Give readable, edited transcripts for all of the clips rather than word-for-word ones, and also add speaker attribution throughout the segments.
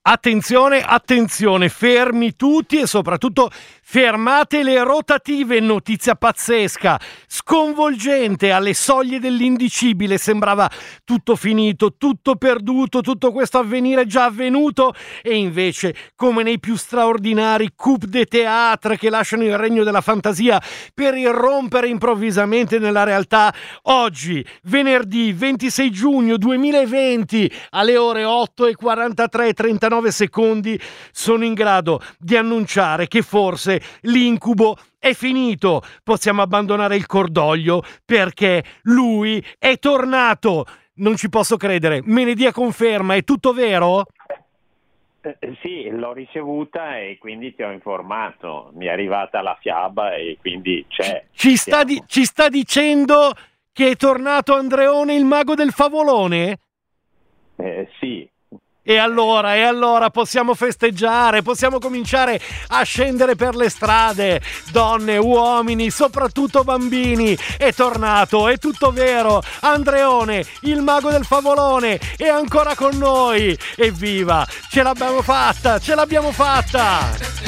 Speaker 1: Attenzione, attenzione, fermi tutti e soprattutto fermate le rotative. Notizia pazzesca, sconvolgente, alle soglie dell'indicibile. Sembrava tutto finito, tutto perduto, tutto questo avvenire già avvenuto, e invece, come nei più straordinari coup de théâtre che lasciano il regno della fantasia per irrompere improvvisamente nella realtà, oggi, venerdì 26 giugno 2020, alle ore 8:43:39 secondi, sono in grado di annunciare che forse l'incubo è finito. Possiamo abbandonare il cordoglio perché lui è tornato. Non ci posso credere, me ne dia conferma, è tutto vero?
Speaker 2: Sì, l'ho ricevuta e quindi ti ho informato. Mi è arrivata la fiaba e quindi c'è.
Speaker 1: Ci sta dicendo che è tornato Andreone, il mago del favolone?
Speaker 2: Sì.
Speaker 1: E allora possiamo festeggiare, possiamo cominciare a scendere per le strade, donne, uomini, soprattutto bambini. È tornato, è tutto vero, Andreone, il mago del favolone, è ancora con noi. Evviva, ce l'abbiamo fatta, ce l'abbiamo fatta!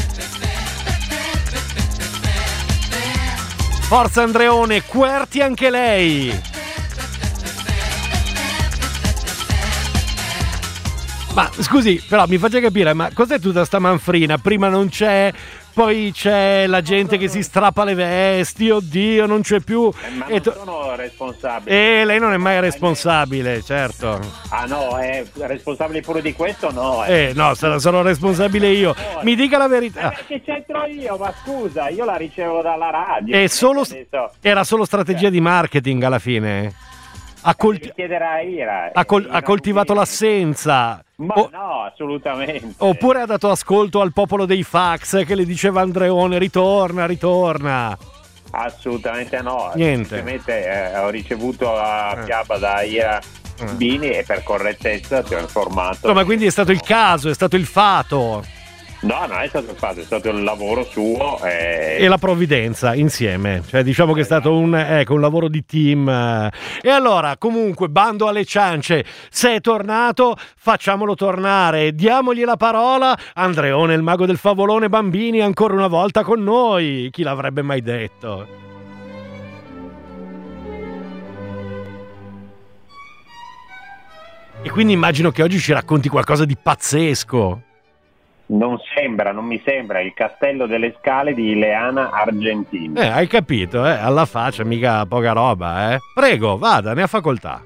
Speaker 1: Forza Andreone, querti anche lei! Ma scusi, però mi faccia capire, ma cos'è tutta sta manfrina? Prima non c'è, poi c'è la gente che si strappa le vesti, oddio, non c'è più.
Speaker 2: Ma non sono responsabile.
Speaker 1: Lei non è mai responsabile, certo.
Speaker 2: Ah no, è responsabile pure di questo? No.
Speaker 1: No, sono responsabile io. Mi dica la verità.
Speaker 2: Che c'entro io? Ma scusa, io la ricevo dalla radio.
Speaker 1: Era solo strategia di marketing alla fine. Ha coltivato l'assenza.
Speaker 2: Ma no, assolutamente.
Speaker 1: Oppure ha dato ascolto al popolo dei fax che le diceva Andreone, ritorna.
Speaker 2: Assolutamente no.
Speaker 1: Niente.
Speaker 2: Semplicemente ho ricevuto la fiaba da Ira Bini e per correttezza ti ho informato.
Speaker 1: Ma quindi è stato il caso, è stato il fato.
Speaker 2: No, non è stato il fatto, è stato il lavoro suo
Speaker 1: e la provvidenza insieme, cioè diciamo che è stato un lavoro di team. E allora, comunque, bando alle ciance, se è tornato facciamolo tornare, diamogli la parola. Andreone, il mago del favolone, bambini, ancora una volta con noi, chi l'avrebbe mai detto? E quindi immagino che oggi ci racconti qualcosa di pazzesco.
Speaker 2: Non mi sembra il Castello delle Scale di Ileana Argentini.
Speaker 1: Hai capito, alla faccia, mica poca roba, Prego, vada, ne ha facoltà.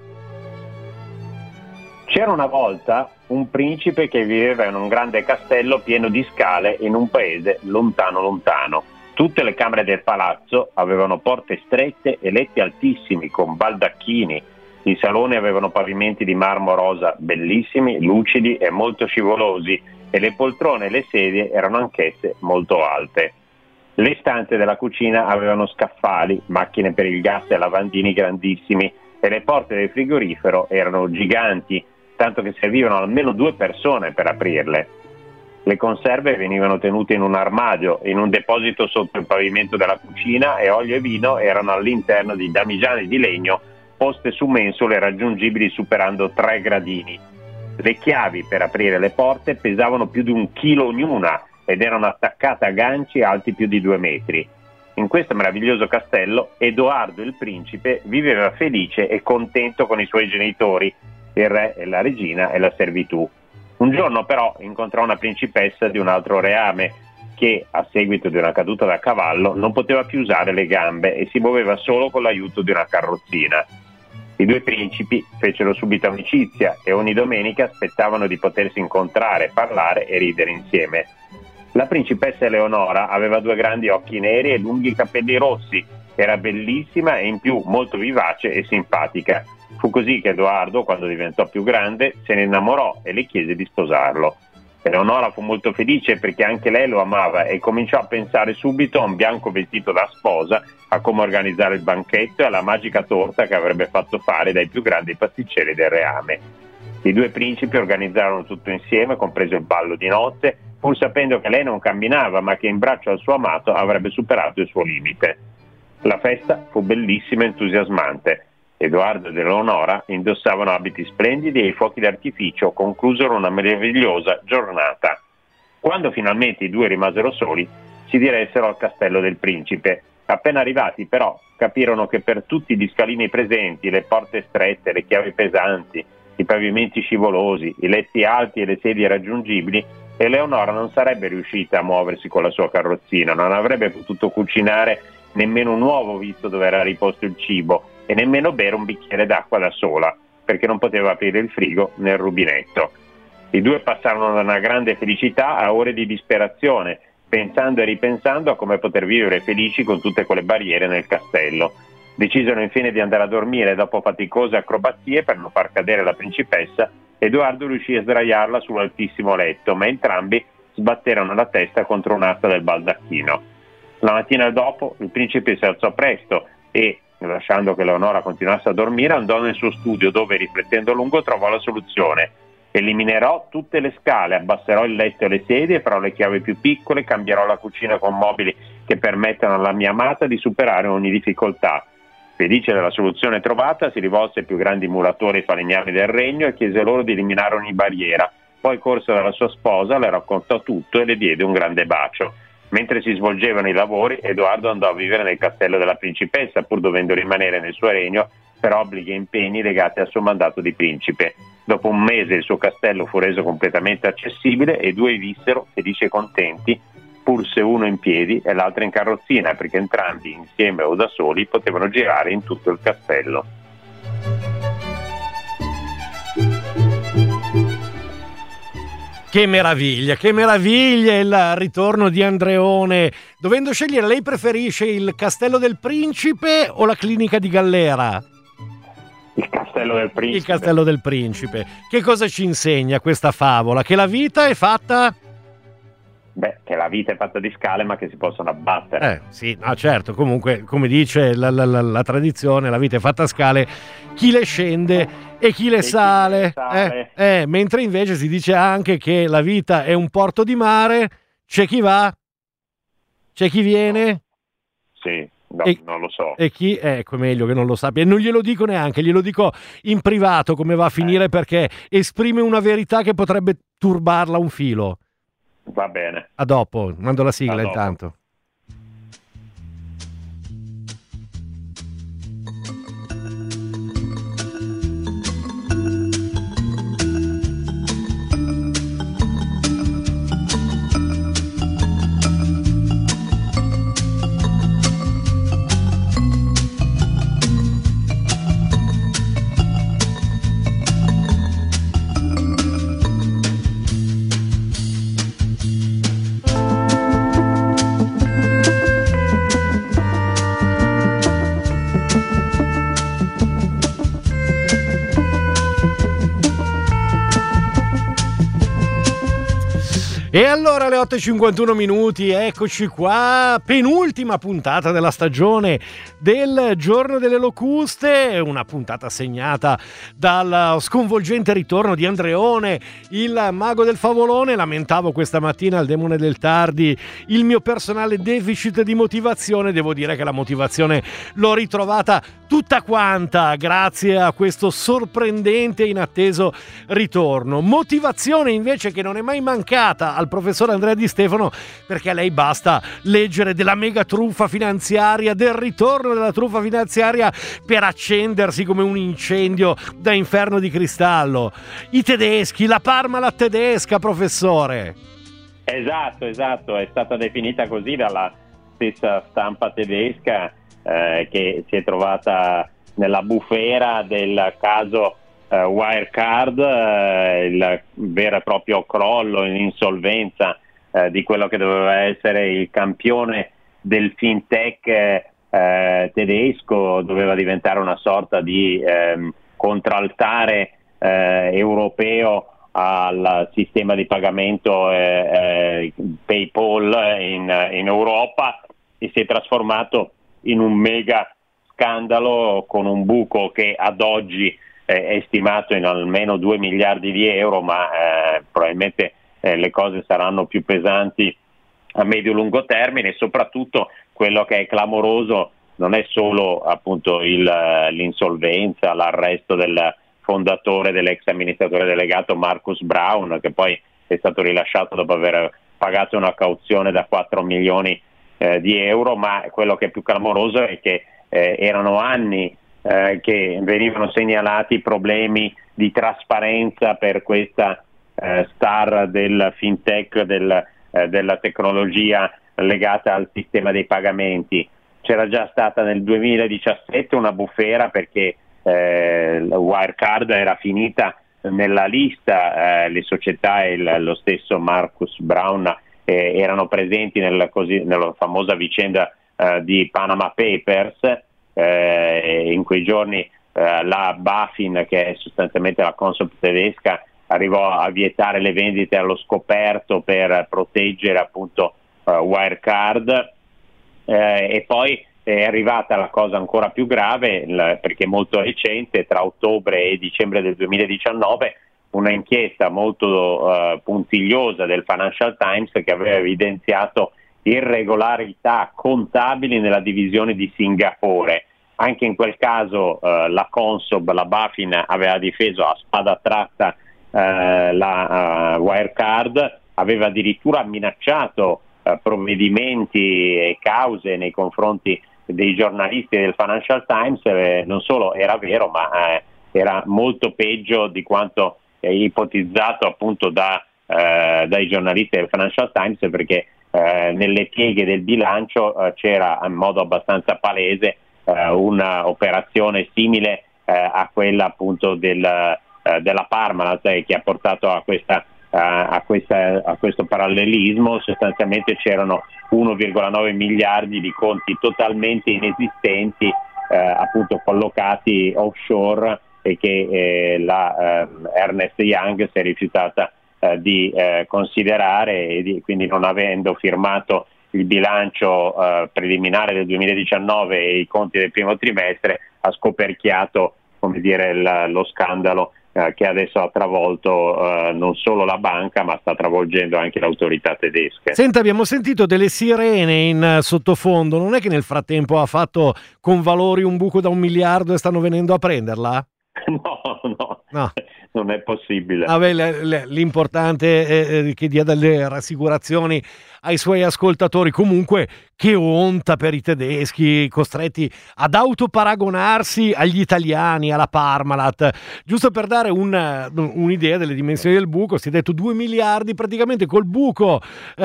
Speaker 2: C'era una volta un principe che viveva in un grande castello pieno di scale in un paese lontano lontano. Tutte le camere del palazzo avevano porte strette e letti altissimi con baldacchini. I saloni avevano pavimenti di marmo rosa bellissimi, lucidi e molto scivolosi, e le poltrone e le sedie erano anch'esse molto alte. Le stanze della cucina avevano scaffali, macchine per il gas e lavandini grandissimi, e le porte del frigorifero erano giganti, tanto che servivano almeno 2 persone per aprirle. Le conserve venivano tenute in un armadio, in un deposito sotto il pavimento della cucina, e olio e vino erano all'interno di damigiane di legno poste su mensole raggiungibili superando 3 gradini. Le chiavi per aprire le porte pesavano più di 1 chilo ognuna ed erano attaccate a ganci alti più di 2 metri. In questo meraviglioso castello Edoardo il principe viveva felice e contento con i suoi genitori, il re e la regina e la servitù. Un giorno però incontrò una principessa di un altro reame che, a seguito di una caduta da cavallo, non poteva più usare le gambe e si muoveva solo con l'aiuto di una carrozzina. I 2 principi fecero subito amicizia e ogni domenica aspettavano di potersi incontrare, parlare e ridere insieme. La principessa Eleonora aveva 2 grandi occhi neri e lunghi capelli rossi, era bellissima e in più molto vivace e simpatica. Fu così che Edoardo, quando diventò più grande, se ne innamorò e le chiese di sposarlo. Eleonora fu molto felice perché anche lei lo amava e cominciò a pensare subito a un bianco vestito da sposa, a come organizzare il banchetto e alla magica torta che avrebbe fatto fare dai più grandi pasticceri del reame. I 2 principi organizzarono tutto insieme, compreso il ballo di nozze, pur sapendo che lei non camminava ma che in braccio al suo amato avrebbe superato il suo limite. La festa fu bellissima e entusiasmante. Edoardo ed Eleonora indossavano abiti splendidi e i fuochi d'artificio conclusero una meravigliosa giornata. Quando finalmente i due rimasero soli, si diressero al castello del principe. Appena arrivati, però, capirono che per tutti gli scalini presenti, le porte strette, le chiavi pesanti, i pavimenti scivolosi, i letti alti e le sedie raggiungibili, Eleonora non sarebbe riuscita a muoversi con la sua carrozzina, non avrebbe potuto cucinare nemmeno un uovo visto dove era riposto il cibo e nemmeno bere un bicchiere d'acqua da sola, perché non poteva aprire il frigo né il rubinetto. I due passarono da una grande felicità a ore di disperazione, pensando e ripensando a come poter vivere felici con tutte quelle barriere nel castello. Decisero infine di andare a dormire dopo faticose acrobazie per non far cadere la principessa. Edoardo riuscì a sdraiarla sull'altissimo letto, ma entrambi sbatterono la testa contro un'asta del baldacchino. La mattina dopo il principe si alzò presto e, lasciando che Leonora continuasse a dormire, andò nel suo studio dove, riflettendo a lungo, trovò la soluzione. Eliminerò tutte le scale, abbasserò il letto e le sedie, farò le chiavi più piccole, cambierò la cucina con mobili che permettano alla mia amata di superare ogni difficoltà. Felice della soluzione trovata, si rivolse ai più grandi muratori e falegnami del regno e chiese loro di eliminare ogni barriera. Poi corse dalla sua sposa, le raccontò tutto e le diede un grande bacio. Mentre si svolgevano i lavori, Edoardo andò a vivere nel castello della principessa, pur dovendo rimanere nel suo regno per obblighi e impegni legati al suo mandato di principe. Dopo un mese il suo castello fu reso completamente accessibile e i due vissero felici e contenti, pur se uno in piedi e l'altro in carrozzina, perché entrambi, insieme o da soli, potevano girare in tutto il castello.
Speaker 1: Che meraviglia il ritorno di Andreone. Dovendo scegliere, lei preferisce il Castello del Principe o la clinica di Gallera?
Speaker 2: Il Castello del Principe.
Speaker 1: Il Castello del Principe. Che cosa ci insegna questa favola? Che la vita è fatta...
Speaker 2: Che la vita è fatta di scale ma che si possono abbattere.
Speaker 1: Sì, no, certo, comunque, come dice la tradizione, la vita è fatta a scale, chi le scende e chi le sale. Mentre invece si dice anche che la vita è un porto di mare, c'è chi va, c'è chi viene.
Speaker 2: Sì, non lo so.
Speaker 1: E chi, ecco, è meglio che non lo sappia. E non glielo dico neanche, glielo dico in privato come va a finire, perché esprime una verità che potrebbe turbarla un filo.
Speaker 2: Va bene.
Speaker 1: A dopo, mando la sigla intanto. E allora alle 8:51 minuti, eccoci qua, penultima puntata della stagione del Giorno delle Locuste, una puntata segnata dal sconvolgente ritorno di Andreone, il mago del favolone. Lamentavo questa mattina al Demone del Tardi il mio personale deficit di motivazione, devo dire che la motivazione l'ho ritrovata tutta quanta grazie a questo sorprendente e inatteso ritorno. Motivazione invece che non è mai mancata al professor Andrea Di Stefano, perché a lei basta leggere della mega truffa finanziaria, del ritorno della truffa finanziaria, per accendersi come un incendio da inferno di cristallo. I tedeschi, la Parmalat tedesca, professore.
Speaker 2: Esatto, è stata definita così dalla stessa stampa tedesca, che si è trovata nella bufera del caso Wirecard, il vero e proprio crollo in insolvenza di quello che doveva essere il campione del fintech tedesco. Doveva diventare una sorta di contraltare europeo al sistema di pagamento PayPal in Europa, e si è trasformato in un mega scandalo con un buco che ad oggi è stimato in almeno 2 miliardi di euro, ma probabilmente le cose saranno più pesanti a medio-lungo termine. E soprattutto quello che è clamoroso non è solo appunto l'insolvenza, l'arresto del fondatore, dell'ex amministratore delegato Marcus Brown, che poi è stato rilasciato dopo aver pagato una cauzione da 4 milioni di euro, ma quello che è più clamoroso è che erano anni che venivano segnalati problemi di trasparenza per questa star del fintech, della tecnologia legata al sistema dei pagamenti. C'era già stata nel 2017 una bufera perché Wirecard era finita nella lista, le società e lo stesso Marcus Brown erano presenti nella famosa vicenda di Panama Papers. In quei giorni la BaFin, che è sostanzialmente la Consob tedesca, arrivò a vietare le vendite allo scoperto per proteggere appunto Wirecard, e poi è arrivata la cosa ancora più grave, perché molto recente, tra ottobre e dicembre del 2019, una inchiesta molto puntigliosa del Financial Times che aveva evidenziato irregolarità contabili nella divisione di Singapore. Anche in quel caso la Consob, la BaFin, aveva difeso a spada tratta la Wirecard, aveva addirittura minacciato provvedimenti e cause nei confronti dei giornalisti del Financial Times. Non solo era vero, ma era molto peggio di quanto ipotizzato appunto dai giornalisti del Financial Times, perché nelle pieghe del bilancio c'era in modo abbastanza palese una operazione simile a quella appunto della Parmalat, che ha portato a questo parallelismo. Sostanzialmente c'erano 1,9 miliardi di conti totalmente inesistenti appunto collocati offshore, e che la Ernst Young si è rifiutata di considerare, e quindi, non avendo firmato il bilancio preliminare del 2019 e i conti del primo trimestre, ha scoperchiato, come dire, lo scandalo che adesso ha travolto non solo la banca, ma sta travolgendo anche le autorità tedesche.
Speaker 1: Senta, abbiamo sentito delle sirene in sottofondo, non è che nel frattempo ha fatto con valori un buco da 1 miliardo e stanno venendo a prenderla?
Speaker 2: No. Non è possibile.
Speaker 1: L'importante è che dia delle rassicurazioni ai suoi ascoltatori. Comunque, che onta per i tedeschi costretti ad autoparagonarsi agli italiani, alla Parmalat. Giusto per dare un'idea delle dimensioni del buco, si è detto 2 miliardi praticamente col buco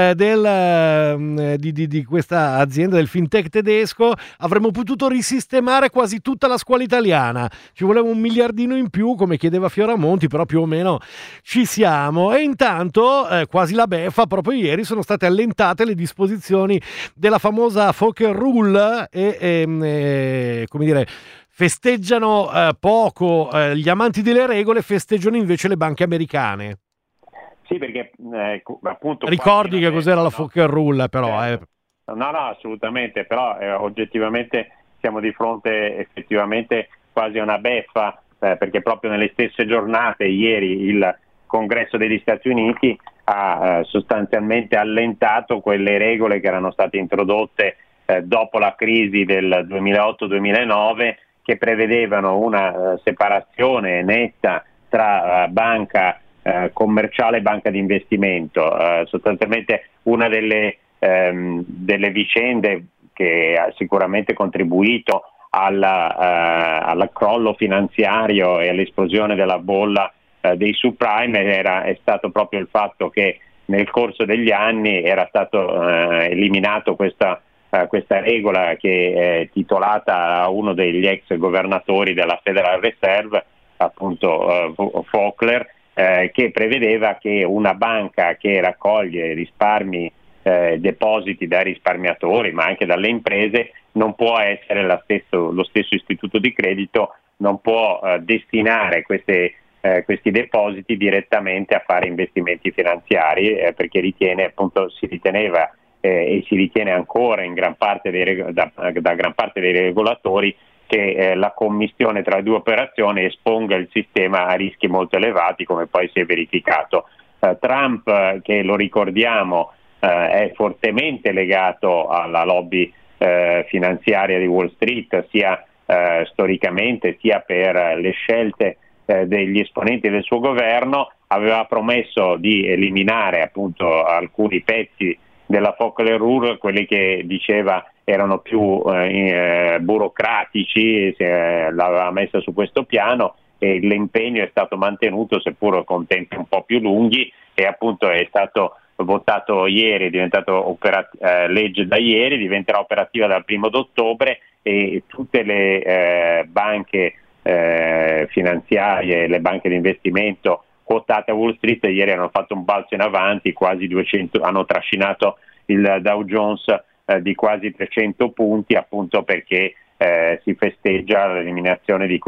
Speaker 1: di questa azienda del fintech tedesco. Avremmo potuto risistemare quasi tutta la scuola italiana. Ci voleva 1 miliardino in più, come chiedeva Fioramonti, però più o meno ci siamo. E intanto, quasi la beffa, proprio ieri sono state allentate le disposizioni della famosa Fokker Rule e come dire, festeggiano poco gli amanti delle regole, festeggiano invece le banche americane.
Speaker 2: Sì, perché appunto
Speaker 1: ricordi che cos'era la Fokker Rule, però
Speaker 2: No, assolutamente, però oggettivamente siamo di fronte effettivamente quasi a una beffa, perché proprio nelle stesse giornate ieri il Congresso degli Stati Uniti ha sostanzialmente allentato quelle regole che erano state introdotte dopo la crisi del 2008-2009, che prevedevano una separazione netta tra banca commerciale e banca di investimento. Sostanzialmente una delle vicende che ha sicuramente contribuito al crollo finanziario e all'esplosione della bolla dei subprime è stato proprio il fatto che nel corso degli anni era stato eliminato questa regola che è titolata a uno degli ex governatori della Federal Reserve, appunto Volcker, che prevedeva che una banca che raccoglie risparmi, depositi dai risparmiatori ma anche dalle imprese, non può essere lo stesso istituto di credito, non può destinare questi depositi direttamente a fare investimenti finanziari, perché si riteneva e si ritiene ancora in gran parte da gran parte dei regolatori che la commistione tra le due operazioni esponga il sistema a rischi molto elevati, come poi si è verificato. Trump, che lo ricordiamo, è fortemente legato alla lobby finanziaria di Wall Street, sia storicamente sia per le scelte degli esponenti del suo governo, aveva promesso di eliminare appunto alcuni pezzi della Fokker Rule, quelli che diceva erano più burocratici, l'aveva messa su questo piano, e l'impegno è stato mantenuto seppur con tempi un po' più lunghi, e appunto è stato votato ieri, è diventato legge da ieri, diventerà operativa dal 1 ottobre, e tutte le banche finanziarie, le banche di investimento quotate a Wall Street ieri hanno fatto un balzo in avanti, quasi 200, hanno trascinato il Dow Jones di quasi 300 punti, appunto perché si festeggia l'eliminazione di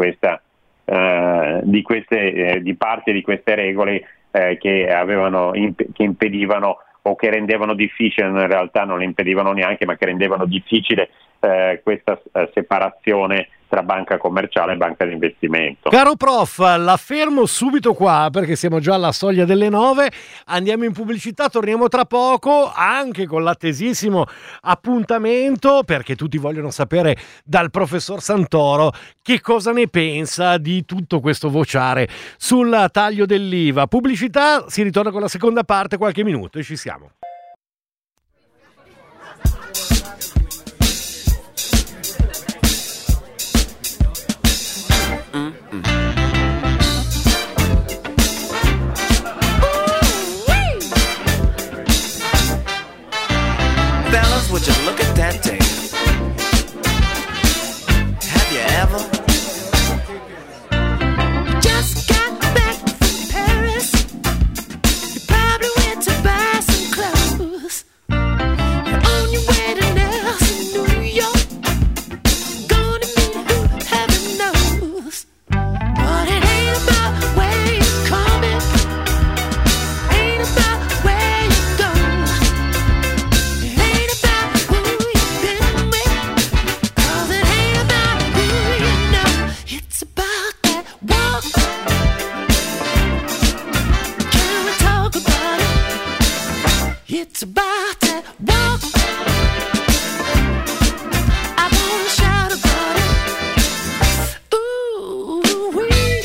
Speaker 2: parte di queste regole che impedivano o che rendevano difficile, in realtà non le impedivano neanche, ma che rendevano difficile questa separazione tra banca commerciale e banca di investimento.
Speaker 1: Caro prof, la fermo subito qua perché siamo già alla soglia delle 9, andiamo in pubblicità, torniamo tra poco anche con l'attesissimo appuntamento, perché tutti vogliono sapere dal professor Santoro che cosa ne pensa di tutto questo vociare sul taglio dell'IVA. Pubblicità, si ritorna con la seconda parte, qualche minuto e ci siamo.
Speaker 3: Would you look at that thing? Have you ever just got back from Paris? You probably went to buy some clothes. You're on your way to Nelson, New York. Gonna meet who heaven knows. But it ain't about where you're coming, ain't about where you're going. It ain't about who you've been with, 'cause it ain't about who you know. It's about that walk. Can we talk about it? It's about that walk. I wanna shout about it. Ooh-wee.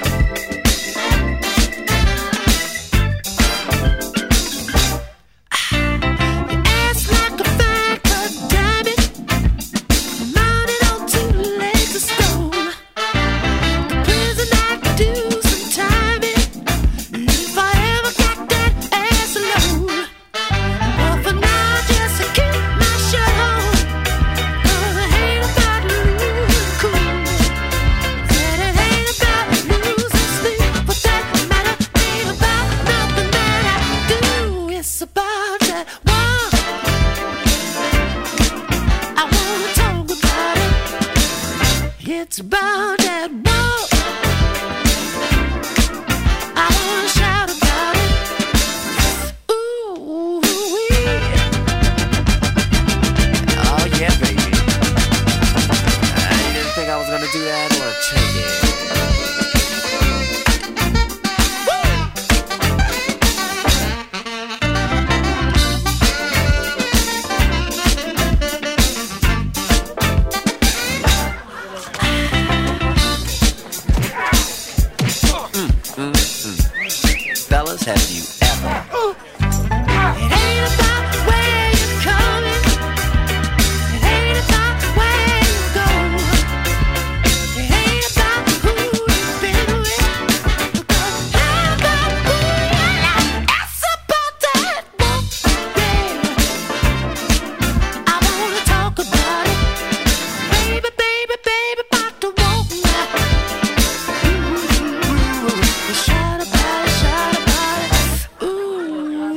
Speaker 3: Your ass like a fine cut diamond, mounted on 2 legs of stone. The prison I could do some time in, if I ever got that ass alone. But for now, just to keep my shirt on, 'cause it ain't about losing cool. Said it ain't about losing sleep, but that matter ain't about nothing that I do. It's about that walk. I wanna talk about it. It's about that walk. I wanna shout about it. Ooh-wee. Oh yeah, baby. I didn't think I was gonna do that. Well, check it. Fellas, have you ever? It ain't about where you're coming, it ain't about where you go, it ain't about who you've been with, it ain't about who you love. It's about that walk, yeah. I wanna talk about it, baby, baby, baby, about the walk now. Ooh, shout about it, shout about it. Ooh,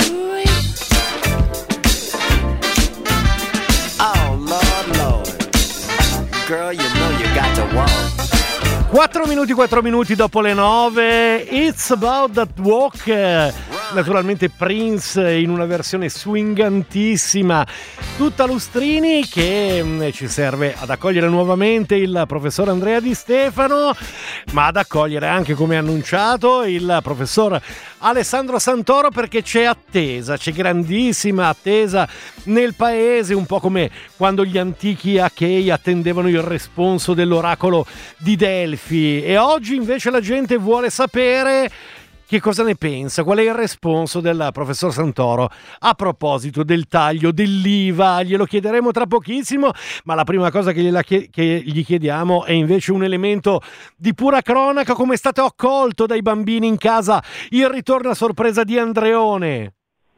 Speaker 3: oh Lord, Lord, girl, you know you got to walk.
Speaker 1: 4 minuti dopo le 9, It's About That Walk, naturalmente Prince in una versione swingantissima, tutta Lustrini, che ci serve ad accogliere nuovamente il professor Andrea Di Stefano, ma ad accogliere anche, come annunciato, il professor Alessandro Santoro, perché c'è grandissima attesa nel paese, un po' come quando gli antichi Achei attendevano il responso dell'oracolo di Delfi, e oggi invece la gente vuole sapere che cosa ne pensa, qual è il responso del professor Santoro a proposito del taglio dell'IVA. Glielo chiederemo tra pochissimo, ma la prima cosa che gli chiediamo è invece un elemento di pura cronaca: come è stato accolto dai bambini in casa il ritorno a sorpresa di Andreone?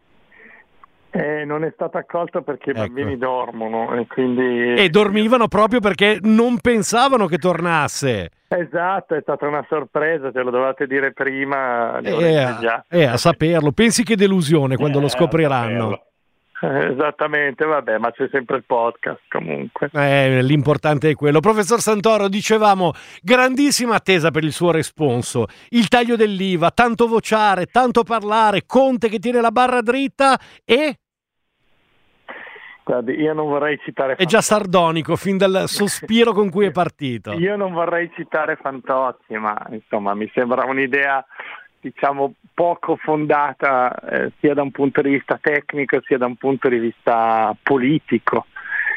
Speaker 4: Non è stato accolto perché i bambini
Speaker 1: Ecco.
Speaker 4: dormono e quindi...
Speaker 1: E dormivano proprio perché non pensavano che tornasse.
Speaker 4: Esatto, è stata una sorpresa, ce lo dovevate dire prima. Già.
Speaker 1: A saperlo. Pensi che delusione quando lo scopriranno.
Speaker 4: Esattamente, vabbè, ma c'è sempre il podcast comunque.
Speaker 1: L'importante è quello. Professor Santoro, dicevamo, grandissima attesa per il suo responso. Il taglio dell'IVA, tanto vociare, tanto parlare, Conte che tiene la barra dritta e...
Speaker 4: Guardi, io non vorrei citare...
Speaker 1: È già sardonico fin dal sospiro con cui è partito.
Speaker 4: Io non vorrei citare Fantozzi, ma insomma mi sembra un'idea, diciamo, poco fondata sia da un punto di vista tecnico sia da un punto di vista politico.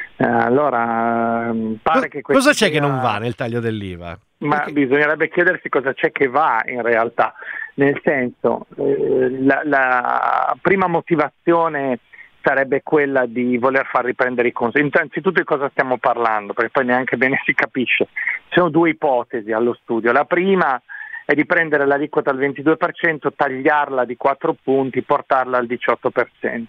Speaker 4: Allora, pare che
Speaker 1: cosa c'è che non va nel taglio dell'IVA?
Speaker 4: Ma bisognerebbe chiedersi cosa c'è che va in realtà, nel senso, la prima motivazione sarebbe quella di voler far riprendere i consumi. Innanzitutto di cosa stiamo parlando, perché poi neanche bene si capisce. Ci sono due ipotesi allo studio. La prima è di prendere l'aliquota al 22%, tagliarla di 4 punti, portarla al 18%.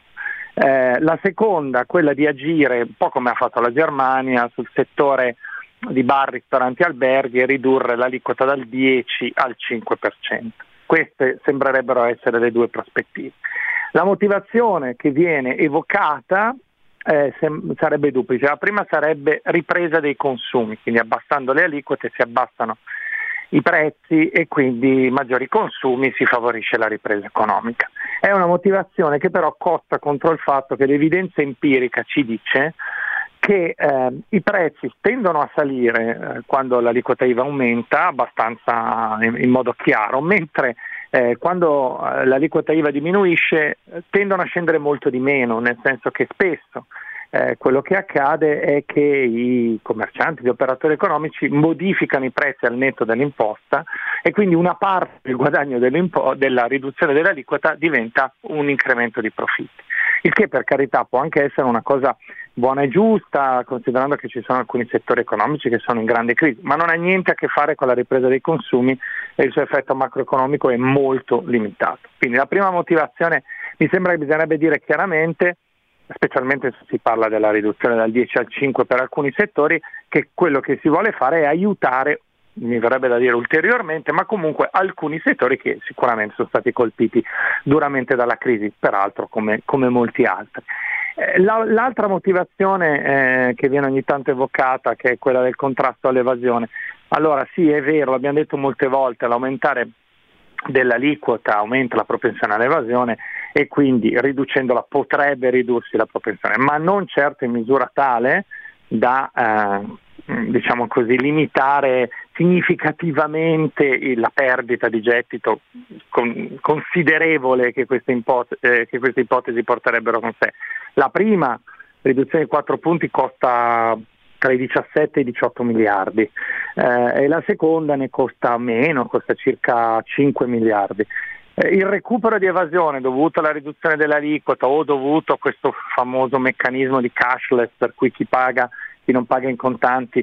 Speaker 4: La seconda, quella di agire, un po' come ha fatto la Germania, sul settore di bar, ristoranti, alberghi, e ridurre l'aliquota dal 10 al 5%. Queste sembrerebbero essere le due prospettive. La motivazione che viene evocata sarebbe duplice. La prima sarebbe ripresa dei consumi, quindi abbassando le aliquote si abbassano i prezzi e quindi maggiori consumi, si favorisce la ripresa economica. È una motivazione che però costa contro il fatto che l'evidenza empirica ci dice che i prezzi tendono a salire quando l'aliquota IVA aumenta abbastanza in modo chiaro, mentre quando l'aliquota IVA diminuisce tendono a scendere molto di meno, nel senso che spesso quello che accade è che i commercianti, gli operatori economici modificano i prezzi al netto dell'imposta e quindi una parte del guadagno della riduzione dell'aliquota diventa un incremento di profitti, il che per carità può anche essere una cosa buona e giusta, considerando che ci sono alcuni settori economici che sono in grande crisi, ma non ha niente a che fare con la ripresa dei consumi e il suo effetto macroeconomico è molto limitato. Quindi la prima motivazione mi sembra che bisognerebbe dire chiaramente, specialmente se si parla della riduzione dal 10 al 5 per alcuni settori, che quello che si vuole fare è aiutare, mi verrebbe da dire ulteriormente, ma comunque alcuni settori che sicuramente sono stati colpiti duramente dalla crisi, peraltro come molti altri. L'altra motivazione che viene ogni tanto evocata, che è quella del contrasto all'evasione. Allora sì, è vero, l'abbiamo detto molte volte, l'aumentare dell'aliquota aumenta la propensione all'evasione e quindi riducendola potrebbe ridursi la propensione, ma non certo in misura tale da diciamo così, limitare significativamente la perdita di gettito considerevole che queste ipotesi porterebbero con sé. La prima riduzione di 4 punti costa tra i 17 e i 18 miliardi e la seconda ne costa meno, costa circa 5 miliardi. Il recupero di evasione dovuto alla riduzione dell'aliquota o dovuto a questo famoso meccanismo di cashless per cui chi non paga in contanti,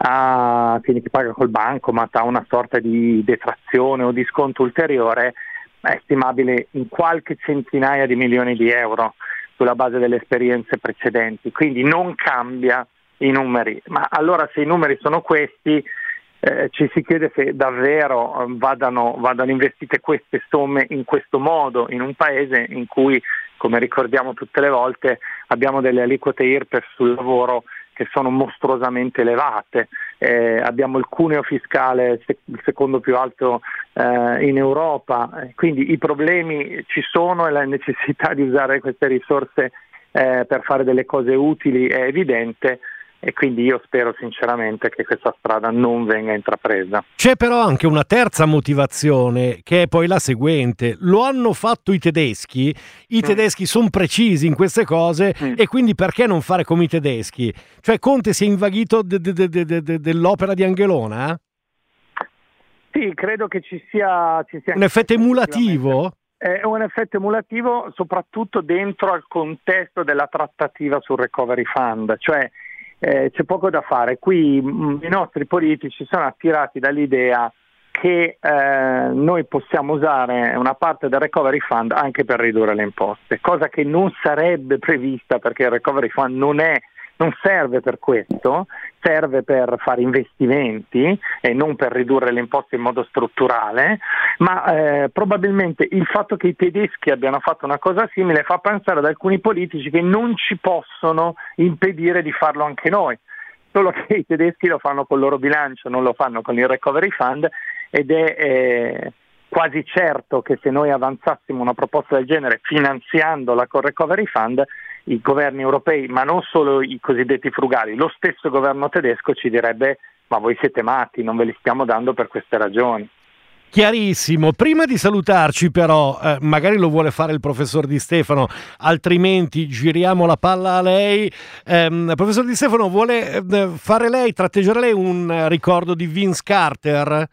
Speaker 4: quindi chi paga col bancomat ha una sorta di detrazione o di sconto ulteriore, è stimabile in qualche centinaia di milioni di euro sulla base delle esperienze precedenti, quindi non cambia i numeri. Ma allora se i numeri sono questi, ci si chiede se davvero vadano investite queste somme in questo modo in un paese in cui, come ricordiamo tutte le volte, abbiamo delle aliquote IRPEF sul lavoro che sono mostruosamente elevate. Abbiamo il cuneo fiscale il secondo più alto in Europa, quindi i problemi ci sono e la necessità di usare queste risorse per fare delle cose utili è evidente, e quindi io spero sinceramente che questa strada non venga intrapresa.
Speaker 1: C'è però anche una terza motivazione, che è poi la seguente: lo hanno fatto i tedeschi sono precisi in queste cose, e quindi perché non fare come i tedeschi? Cioè Conte si è invaghito dell'opera di Angelona?
Speaker 4: Sì, credo che ci sia
Speaker 1: Un effetto emulativo?
Speaker 4: È un effetto emulativo soprattutto dentro al contesto della trattativa sul Recovery Fund, cioè c'è poco da fare. Qui i nostri politici sono attirati dall'idea che noi possiamo usare una parte del Recovery Fund anche per ridurre le imposte, cosa che non sarebbe prevista, perché il Recovery Fund non serve per questo, serve per fare investimenti e non per ridurre le imposte in modo strutturale, ma probabilmente il fatto che i tedeschi abbiano fatto una cosa simile fa pensare ad alcuni politici che non ci possono impedire di farlo anche noi, solo che i tedeschi lo fanno col loro bilancio, non lo fanno con il Recovery Fund, ed è quasi certo che se noi avanzassimo una proposta del genere finanziandola col Recovery Fund, i governi europei, ma non solo i cosiddetti frugali, lo stesso governo tedesco ci direbbe: ma voi siete matti, non ve li stiamo dando per queste ragioni.
Speaker 1: Chiarissimo. Prima di salutarci però, magari lo vuole fare il professor Di Stefano, altrimenti giriamo la palla a lei. Professor Di Stefano, vuole tratteggiare lei un ricordo di Vince Carter?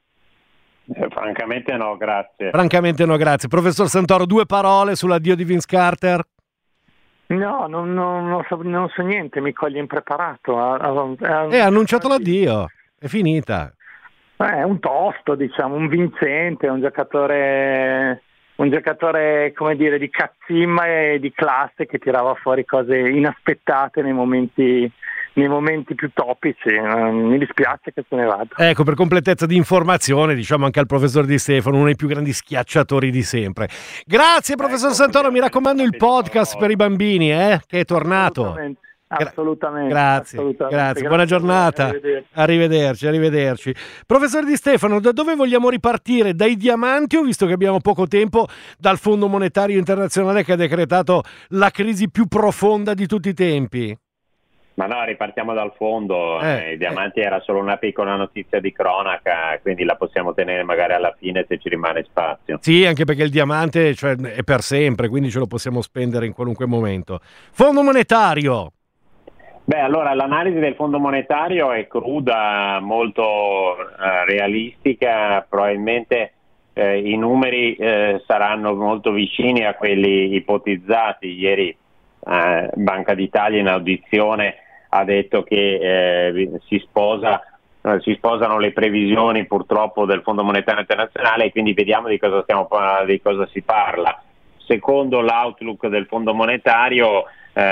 Speaker 2: Francamente no, grazie.
Speaker 1: Francamente no, grazie. Professor Santoro, 2 parole sull'addio di Vince Carter?
Speaker 4: No, non so niente, mi coglie impreparato.
Speaker 1: Ha annunciato l'addio, è finita.
Speaker 4: È un tosto, diciamo, un vincente, un giocatore come dire di cazzimma e di classe, che tirava fuori cose inaspettate nei momenti più topici. Mi dispiace che se ne vada.
Speaker 1: Ecco, per completezza di informazione, diciamo anche al professor Di Stefano, uno dei più grandi schiacciatori di sempre. Grazie professor Santoro, mi raccomando il podcast per i bambini, che è tornato.
Speaker 4: Assolutamente.
Speaker 1: Grazie. Buona giornata. Arrivederci. Professor Di Stefano, da dove vogliamo ripartire? Dai diamanti, ho visto che abbiamo poco tempo, dal Fondo Monetario Internazionale che ha decretato la crisi più profonda di tutti i tempi?
Speaker 2: Ma no, ripartiamo dal fondo. I diamanti era solo una piccola notizia di cronaca, quindi la possiamo tenere magari alla fine se ci rimane spazio.
Speaker 1: Sì, anche perché il diamante è per sempre, quindi ce lo possiamo spendere in qualunque momento. Fondo Monetario.
Speaker 2: Beh, allora l'analisi del Fondo Monetario è cruda, molto realistica, probabilmente i numeri saranno molto vicini a quelli ipotizzati. Ieri Banca d'Italia in audizione ha detto che si sposano le previsioni purtroppo del Fondo Monetario Internazionale, e quindi vediamo di cosa si parla. Secondo l'outlook del Fondo Monetario,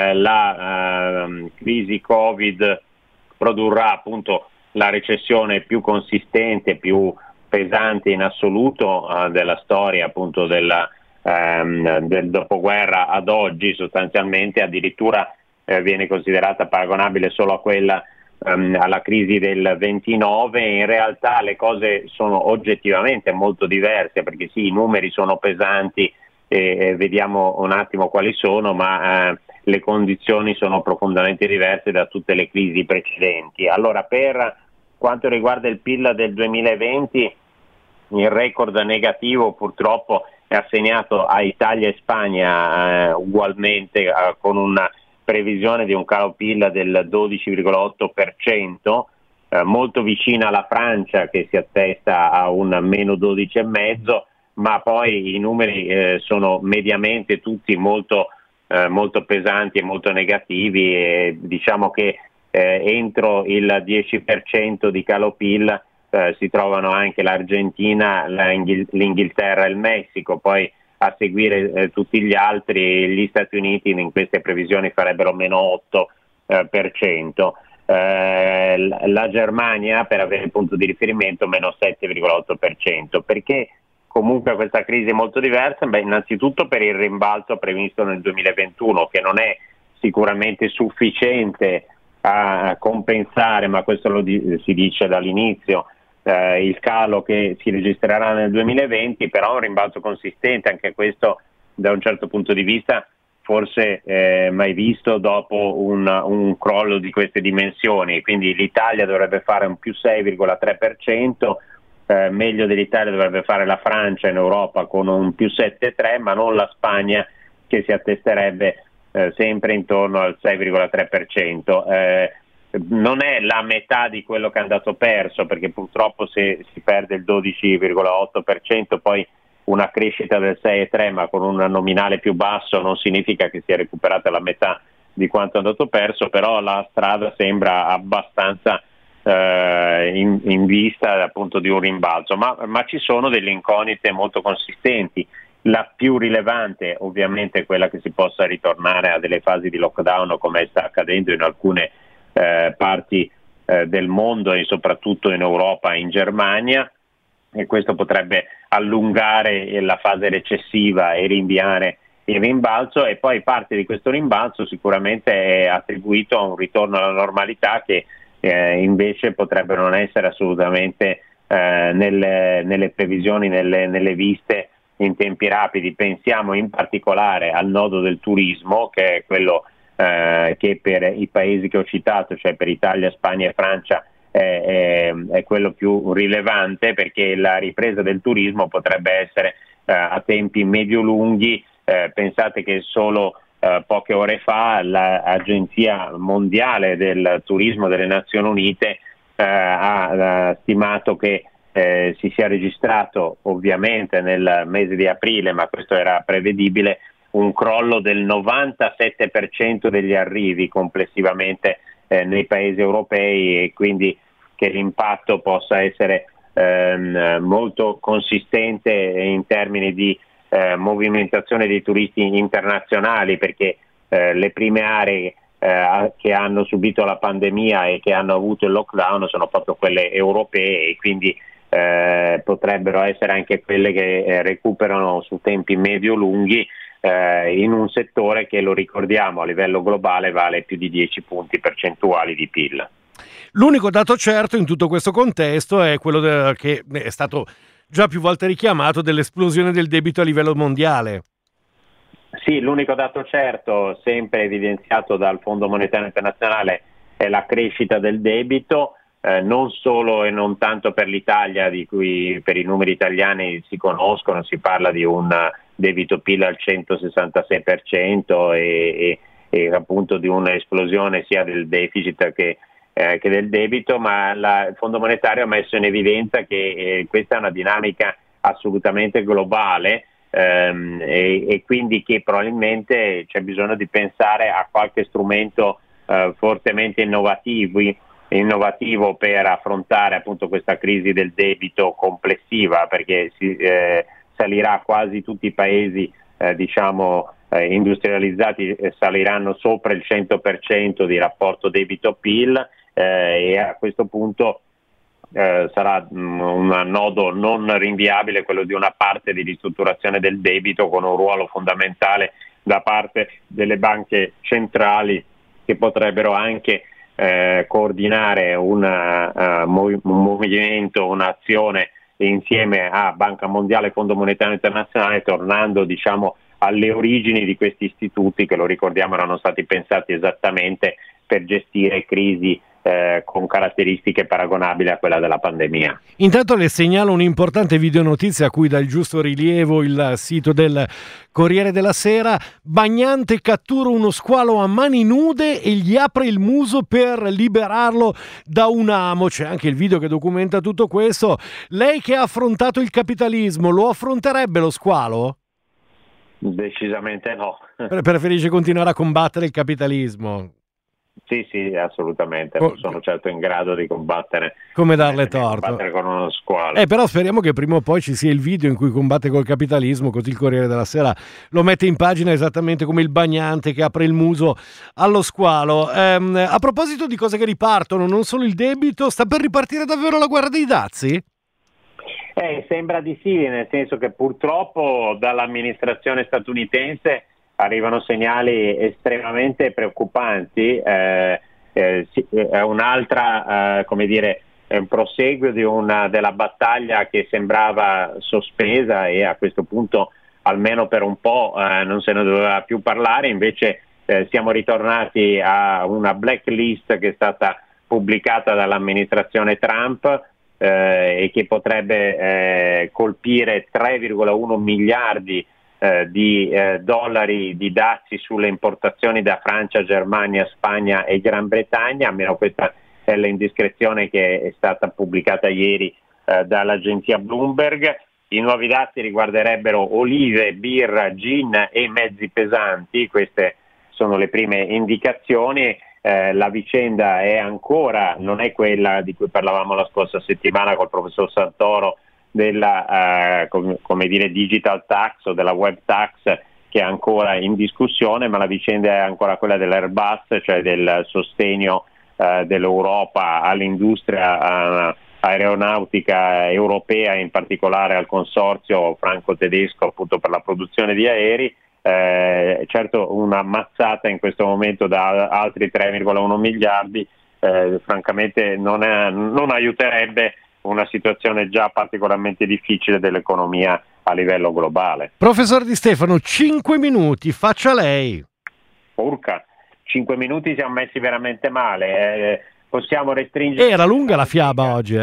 Speaker 2: la crisi Covid produrrà appunto la recessione più consistente, più pesante in assoluto della storia appunto del dopoguerra ad oggi. Sostanzialmente addirittura viene considerata paragonabile solo a quella alla crisi del 29. In realtà le cose sono oggettivamente molto diverse, perché sì, i numeri sono pesanti e vediamo un attimo quali sono, ma le condizioni sono profondamente diverse da tutte le crisi precedenti. Allora, per quanto riguarda il PIL del 2020, il record negativo purtroppo è assegnato a Italia e Spagna ugualmente, con una previsione di un calo PIL del 12,8%, molto vicina alla Francia che si attesta a un meno 12,5%, ma poi i numeri sono mediamente tutti molto pesanti e molto negativi, e diciamo che entro il 10% di calo PIL si trovano anche l'Argentina, l'Inghilterra e il Messico. Poi a seguire tutti gli altri. Gli Stati Uniti in queste previsioni farebbero meno 8%, la Germania, per avere il punto di riferimento, meno 7,8%. Perché comunque questa crisi è molto diversa? Beh, innanzitutto per il rimbalzo previsto nel 2021, che non è sicuramente sufficiente a compensare, ma questo si dice dall'inizio, il calo che si registrerà nel 2020, però un rimbalzo consistente, anche questo da un certo punto di vista forse mai visto dopo un crollo di queste dimensioni. Quindi l'Italia dovrebbe fare un più 6,3%, meglio dell'Italia dovrebbe fare la Francia in Europa con un più 7,3%, ma non la Spagna, che si attesterebbe sempre intorno al 6,3%. Non è la metà di quello che è andato perso, perché purtroppo se si perde il 12,8%, poi una crescita del 6,3% ma con un nominale più basso non significa che sia recuperata la metà di quanto è andato perso, però la strada sembra abbastanza in vista appunto di un rimbalzo, ma ci sono delle incognite molto consistenti. La più rilevante ovviamente è quella che si possa ritornare a delle fasi di lockdown, come sta accadendo in alcune parti del mondo e soprattutto in Europa e in Germania, e questo potrebbe allungare la fase recessiva e rinviare il rimbalzo, e poi parte di questo rimbalzo sicuramente è attribuito a un ritorno alla normalità che invece potrebbe non essere assolutamente nelle previsioni, nelle viste in tempi rapidi. Pensiamo in particolare al nodo del turismo, che è quello che per i paesi che ho citato, cioè per Italia, Spagna e Francia, è quello più rilevante, perché la ripresa del turismo potrebbe essere a tempi medio-lunghi. Pensate che solo poche ore fa l'Agenzia Mondiale del Turismo delle Nazioni Unite ha stimato che si sia registrato ovviamente nel mese di aprile, ma questo era prevedibile, un crollo del 97% degli arrivi complessivamente nei paesi europei, e quindi che l'impatto possa essere molto consistente in termini di movimentazione dei turisti internazionali, perché le prime aree che hanno subito la pandemia e che hanno avuto il lockdown sono proprio quelle europee, e quindi potrebbero essere anche quelle che recuperano su tempi medio-lunghi in un settore che, lo ricordiamo, a livello globale vale più di 10 punti percentuali di PIL.
Speaker 1: L'unico dato certo in tutto questo contesto è quello che è stato già più volte richiamato, dell'esplosione del debito a livello mondiale.
Speaker 2: Sì, l'unico dato certo, sempre evidenziato dal Fondo Monetario Internazionale, è la crescita del debito, non solo e non tanto per l'Italia, di cui per i numeri italiani si conoscono, si parla di un debito PIL al 166% e appunto di un'esplosione sia del deficit che del debito, ma il Fondo Monetario ha messo in evidenza che questa è una dinamica assolutamente globale, e quindi che probabilmente c'è bisogno di pensare a qualche strumento fortemente innovativo per affrontare appunto questa crisi del debito complessiva, perché salirà quasi tutti i paesi industrializzati saliranno sopra il 100% di rapporto debito-PIL, e a questo punto sarà un nodo non rinviabile quello di una parte di ristrutturazione del debito, con un ruolo fondamentale da parte delle banche centrali, che potrebbero anche coordinare un movimento, un'azione insieme a Banca Mondiale e Fondo Monetario Internazionale, tornando alle origini di questi istituti che, lo ricordiamo, erano stati pensati esattamente per gestire crisi con caratteristiche paragonabili a quella della pandemia.
Speaker 1: Intanto le segnalo un'importante videonotizia a cui dà il giusto rilievo il sito del Corriere della Sera. Bagnante cattura uno squalo a mani nude e gli apre il muso per liberarlo da un amo. C'è anche il video che documenta tutto questo. Lei che ha affrontato il capitalismo, lo affronterebbe lo squalo?
Speaker 2: Decisamente no.
Speaker 1: Preferisce continuare a combattere il capitalismo?
Speaker 2: Sì, assolutamente. Non sono certo in grado di combattere.
Speaker 1: Come darle torto?
Speaker 2: Combattere con uno squalo.
Speaker 1: Però speriamo che prima o poi ci sia il video in cui combatte col capitalismo, così il Corriere della Sera lo mette in pagina esattamente come il bagnante che apre il muso allo squalo. A proposito di cose che ripartono, non solo il debito, sta per ripartire davvero la guerra dei dazi?
Speaker 2: Sembra di sì, nel senso che purtroppo dall'amministrazione statunitense arrivano segnali estremamente preoccupanti, è un'altra, come dire, è un proseguio della battaglia che sembrava sospesa e a questo punto almeno per un po' non se ne doveva più parlare. Invece siamo ritornati a una blacklist che è stata pubblicata dall'amministrazione Trump e che potrebbe colpire 3,1 miliardi di dollari di dazi sulle importazioni da Francia, Germania, Spagna e Gran Bretagna, almeno questa è l'indiscrezione che è stata pubblicata ieri dall'agenzia Bloomberg. I nuovi dazi riguarderebbero olive, birra, gin e mezzi pesanti. Queste sono le prime indicazioni. La vicenda è ancora, non è quella di cui parlavamo la scorsa settimana col professor Santoro della come dire digital tax o della web tax, che è ancora in discussione, ma la vicenda è ancora quella dell'Airbus, cioè del sostegno dell'Europa all'industria aeronautica europea, in particolare al consorzio franco-tedesco appunto per la produzione di aerei. Certo, una mazzata in questo momento da altri 3,1 miliardi francamente non aiuterebbe una situazione già particolarmente difficile dell'economia a livello globale.
Speaker 1: Professor Di Stefano, 5 minuti, faccia lei.
Speaker 2: Urca, 5 minuti siamo messi veramente male. Possiamo restringere...
Speaker 1: Era lunga la fiaba oggi,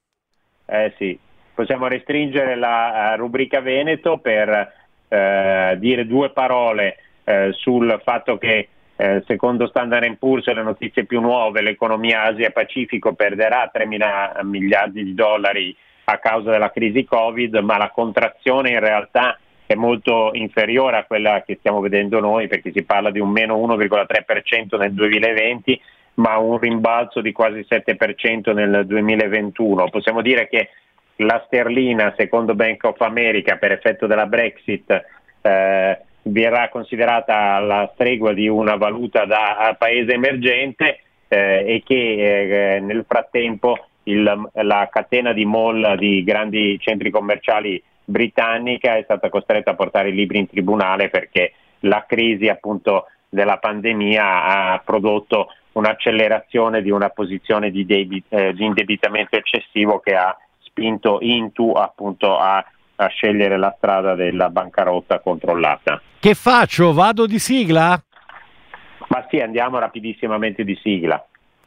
Speaker 2: Sì, possiamo restringere la rubrica Veneto per dire due parole sul fatto che secondo Standard & Poor's e le notizie più nuove l'economia Asia-Pacifico perderà 3.000 miliardi di dollari a causa della crisi Covid, ma la contrazione in realtà è molto inferiore a quella che stiamo vedendo noi, perché si parla di un meno 1,3% nel 2020, ma un rimbalzo di quasi 7% nel 2021. Possiamo dire che la sterlina, secondo Bank of America, per effetto della Brexit, verrà considerata alla stregua di una valuta da paese emergente e che nel frattempo la catena di mall di grandi centri commerciali britannica è stata costretta a portare i libri in tribunale perché la crisi appunto della pandemia ha prodotto un'accelerazione di una posizione di indebitamento eccessivo che ha spinto Intu appunto a scegliere la strada della bancarotta controllata.
Speaker 1: Che faccio? Vado di sigla?
Speaker 2: Ma sì, andiamo rapidissimamente di sigla.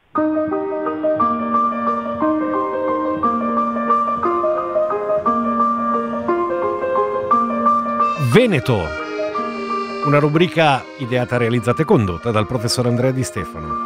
Speaker 1: Veneto, una rubrica ideata, realizzata e condotta dal professor Andrea Di Stefano.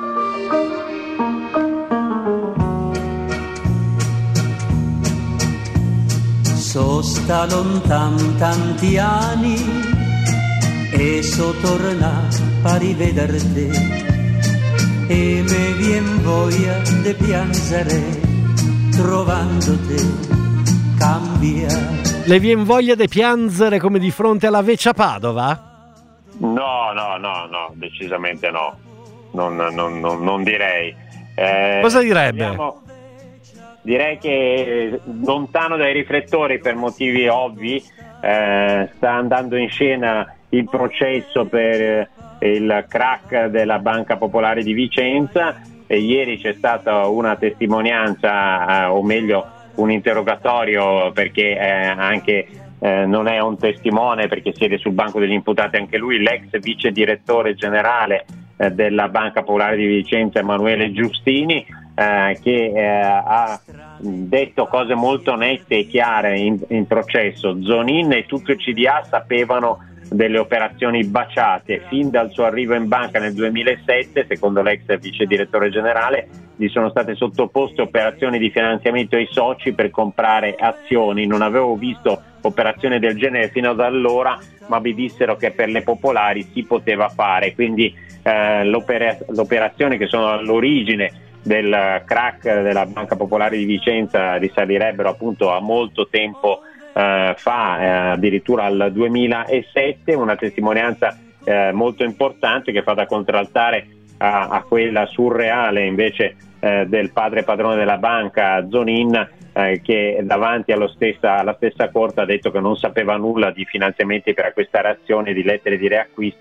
Speaker 5: Sosta lontan tanti anni e so torna a rivederti e me vien voglia de piangere trovandoti cambia.
Speaker 1: Le vien voglia di piangere come di fronte alla Vecchia Padova?
Speaker 2: No, decisamente no. Non direi.
Speaker 1: Cosa direbbe?
Speaker 2: Direi che lontano dai riflettori per motivi ovvi, sta andando in scena il processo per il crack della Banca Popolare di Vicenza e ieri c'è stata una testimonianza, o meglio un interrogatorio, perché anche non è un testimone perché siede sul banco degli imputati anche lui, l'ex vice direttore generale della Banca Popolare di Vicenza Emanuele Giustini, che ha detto cose molto nette e chiare in processo. Zonin e tutto il CDA sapevano delle operazioni baciate fin dal suo arrivo in banca nel 2007. Secondo l'ex vice direttore generale gli sono state sottoposte operazioni di finanziamento ai soci per comprare azioni. Non avevo visto operazioni del genere fino ad allora, ma mi dissero che per le popolari si poteva fare, quindi l'operazione che sono all'origine del crack della Banca Popolare di Vicenza risalirebbero appunto a molto tempo fa, addirittura al 2007, una testimonianza molto importante che fa da contraltare a quella surreale invece del padre padrone della banca Zonin, che davanti alla stessa corte ha detto che non sapeva nulla di finanziamenti per acquistare azioni, di lettere di riacquisto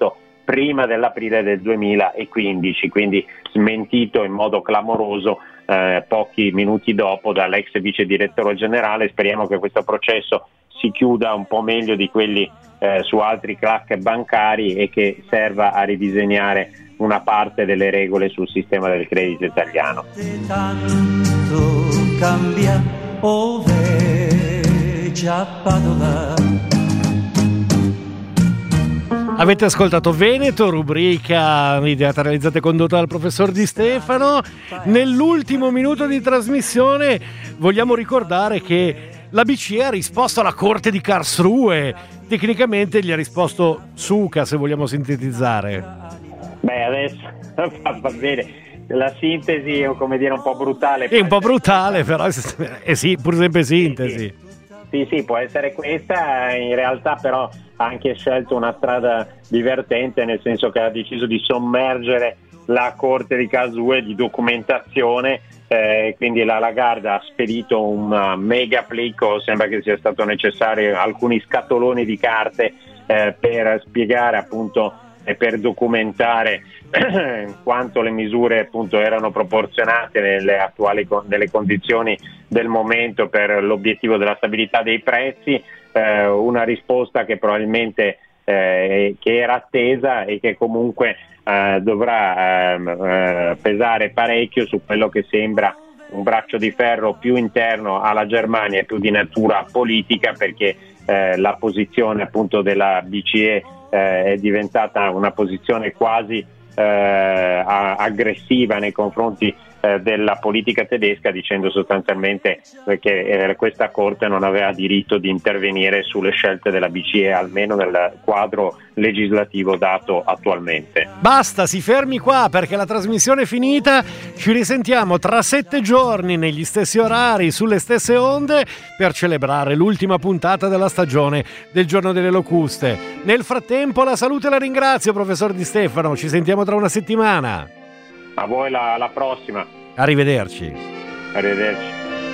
Speaker 2: prima dell'aprile del 2015, quindi smentito in modo clamoroso pochi minuti dopo dall'ex vice direttore generale. Speriamo che questo processo si chiuda un po' meglio di quelli su altri crack bancari e che serva a ridisegnare una parte delle regole sul sistema del credito italiano.
Speaker 5: Tanto cambia ove già Padova.
Speaker 1: Avete ascoltato Veneto, rubrica ideata, realizzata e condotta dal professor Di Stefano. Nell'ultimo minuto di trasmissione vogliamo ricordare che la BCE ha risposto alla Corte di Karlsruhe. Tecnicamente gli ha risposto Suca, se vogliamo sintetizzare.
Speaker 2: Beh, adesso va bene. La sintesi è, come dire, un po' brutale.
Speaker 1: È un po' brutale, però sì, pur sempre sintesi.
Speaker 2: Sì, può essere questa. In realtà però ha anche scelto una strada divertente, nel senso che ha deciso di sommergere la Corte di Karlsruhe di documentazione, quindi la Lagarde ha spedito un mega plicco, sembra che sia stato necessario alcuni scatoloni di carte per spiegare appunto e per documentare quanto le misure appunto erano proporzionate nelle condizioni del momento per l'obiettivo della stabilità dei prezzi, una risposta che probabilmente che era attesa e che comunque dovrà pesare parecchio su quello che sembra un braccio di ferro più interno alla Germania e più di natura politica, perché la posizione appunto della BCE è diventata una posizione quasi aggressiva nei confronti della politica tedesca, dicendo sostanzialmente che questa Corte non aveva diritto di intervenire sulle scelte della BCE, almeno nel quadro legislativo dato attualmente.
Speaker 1: Basta, si fermi qua perché la trasmissione è finita. Ci risentiamo tra 7 giorni negli stessi orari, sulle stesse onde, per celebrare l'ultima puntata della stagione del Giorno delle Locuste. Nel frattempo la saluto e la ringrazio, professor Di Stefano. Ci sentiamo tra una settimana.
Speaker 2: A voi la prossima.
Speaker 1: Arrivederci.
Speaker 2: Arrivederci.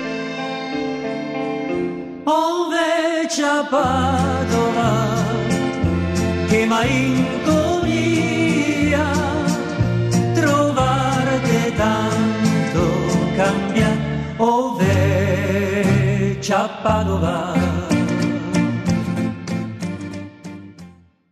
Speaker 5: Ove già Padova che m'hai inconia trovarte tanto cambia ove già Padova.